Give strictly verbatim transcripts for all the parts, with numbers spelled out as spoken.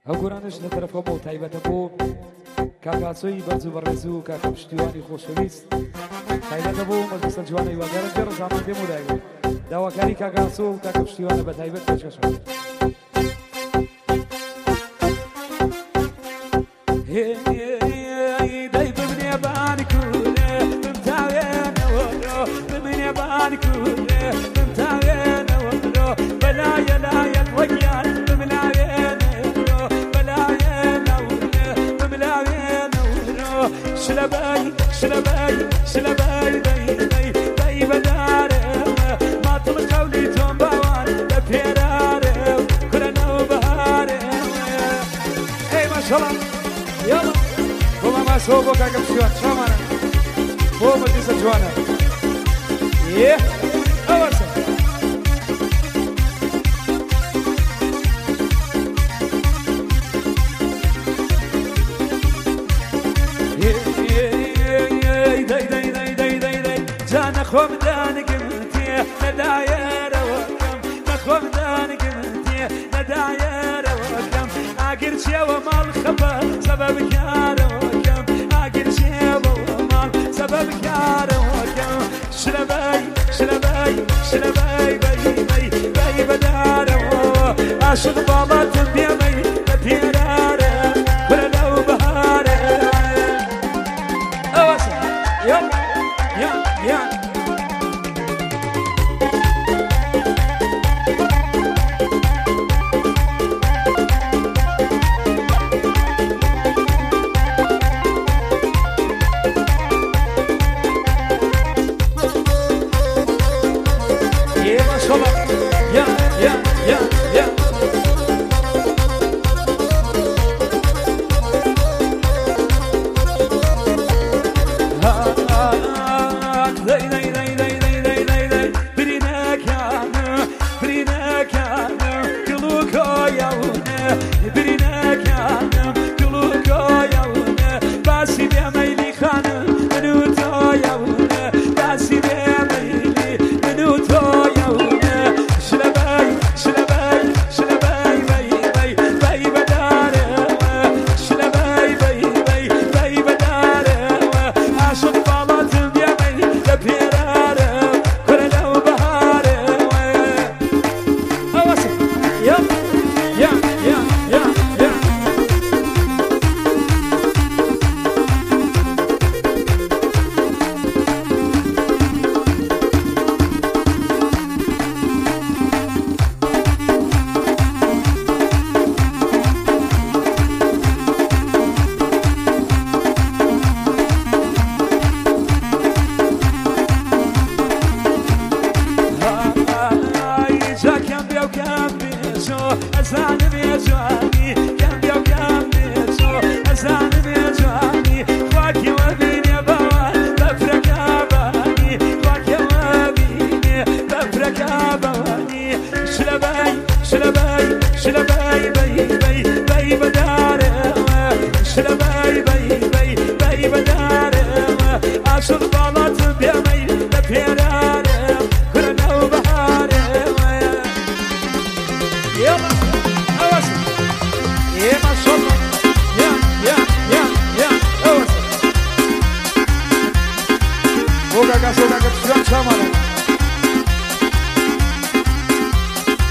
هەگۆرانش لە تەرەفەوە تایبەتە بۆ کاکاسۆی بەرز و بەڕێز و کاکە پشتیوانی خۆشەویست تایبەتە بۆ مەجلیسە جوانە هیوادارە گەڕ زامان دێم و دایگە داواکاری کاکاسۆ و کاکە پشتیوانە بە تایبەت پێشکەشە دەی ببنێ بانی کوورێ بمتاوێنەوە ببنێ بانی کوورێ بمتاوێنەوە بەلایە لایەت وەگیان بملاوێنەوە بەلایەنەوە بملاوێنەوە شلەبەی شلەبەی شلەبەی دەی دەی دەی بەدارەوە ماتڵ قەولی تۆم باوان لە پێرارە کورەنەوە بەهارەوە ئەی ماشەڵڵا يلا والله ما سووا بوكا قبل شوان شامانا بو مجلس جوانا ايه اوسع داي داي داي داي داي داي جانا خوم دانك انتي نداير وكم نخوم دانك انتي نداير وكم اقر شي ومال خبر سبب كار وكم اقر شي ومال سبب كار وكم شلباي شلباي شلباي باي باي باي بدار عاشق بالات بيمي بتيرار ولا بهار اوسع يا يا يا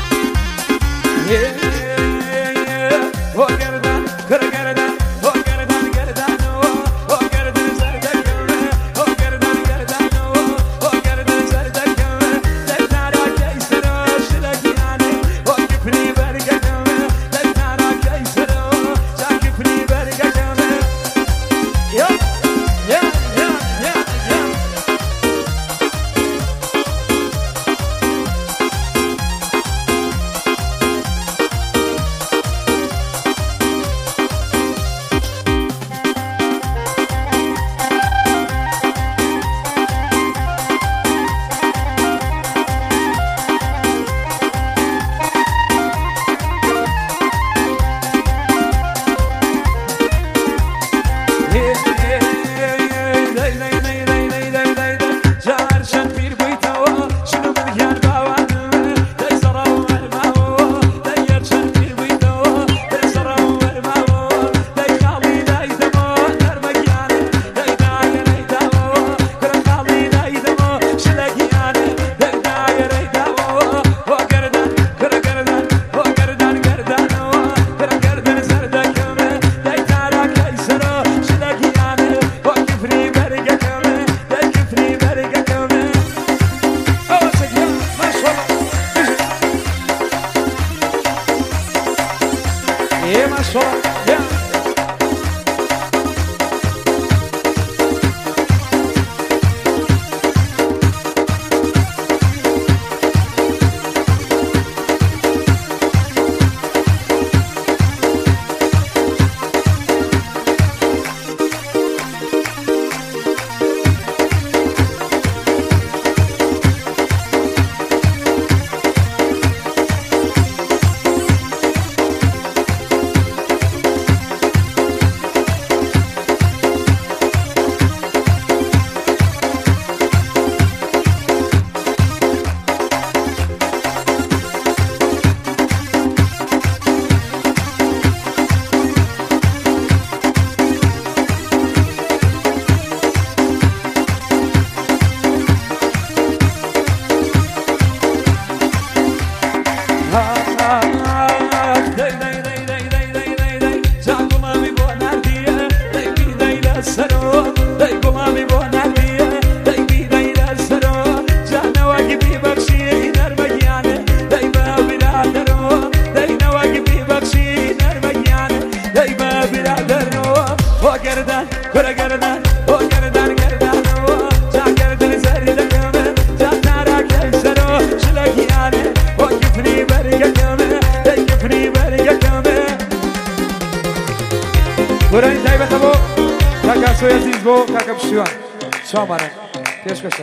Oh, ايه ما شاء الله. برای تایبت با کاکا سوی عزیز با کاکا بشیوان شامانه پیش کشا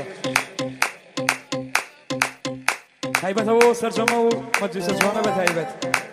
تایبت با سرجامه و مجلس جوانه به تایبت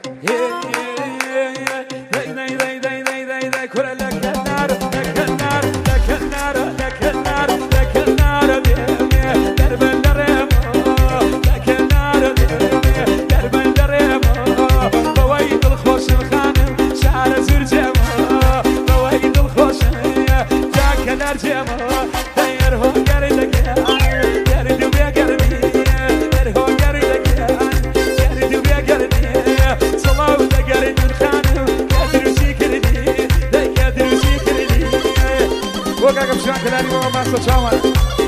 وكاكا بشوان كلاني بابا ماسو شامان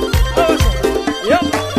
يلا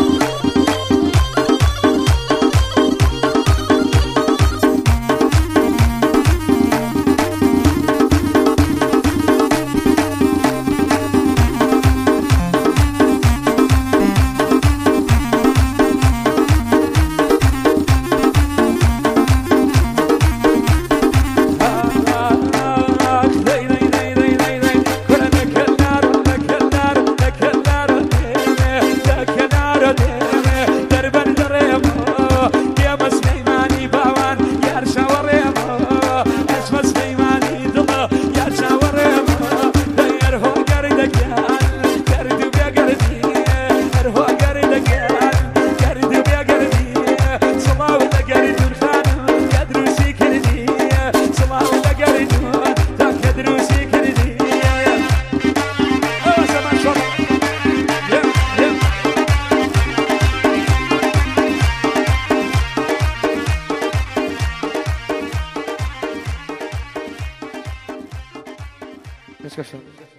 Let's go.